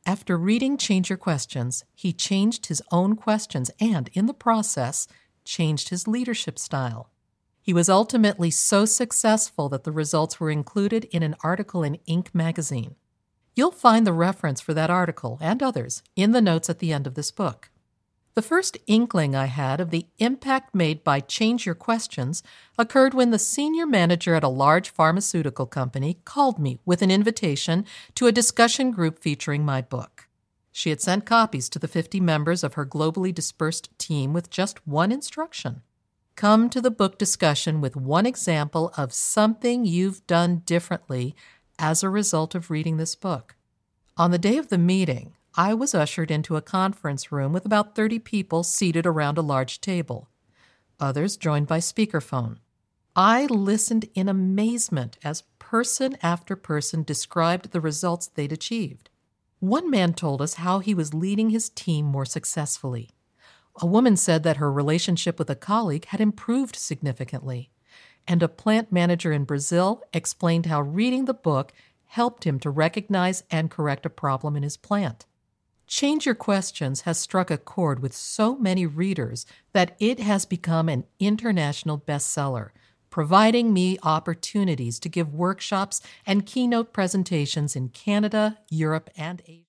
After reading Change Your Questions, he changed his own questions and, in the process, changed his leadership style. He was ultimately so successful that the results were included in an article in Inc. magazine. You'll find the reference for that article and others in the notes at the end of this book. The first inkling I had of the impact made by Change Your Questions occurred when the senior manager at a large pharmaceutical company called me with an invitation to a discussion group featuring my book. She had sent copies to the 50 members of her globally dispersed team with just one instruction: come to the book discussion with one example of something you've done differently as a result of reading this book. On the day of the meeting, I was ushered into a conference room with about 30 people seated around a large table. Others joined by speakerphone. I listened in amazement as person after person described the results they'd achieved. One man told us how he was leading his team more successfully. A woman said that her relationship with a colleague had improved significantly. And a plant manager in Brazil explained how reading the book helped him to recognize and correct a problem in his plant. Change Your Questions has struck a chord with so many readers that it has become an international bestseller, providing me opportunities to give workshops and keynote presentations in Canada, Europe, and Asia.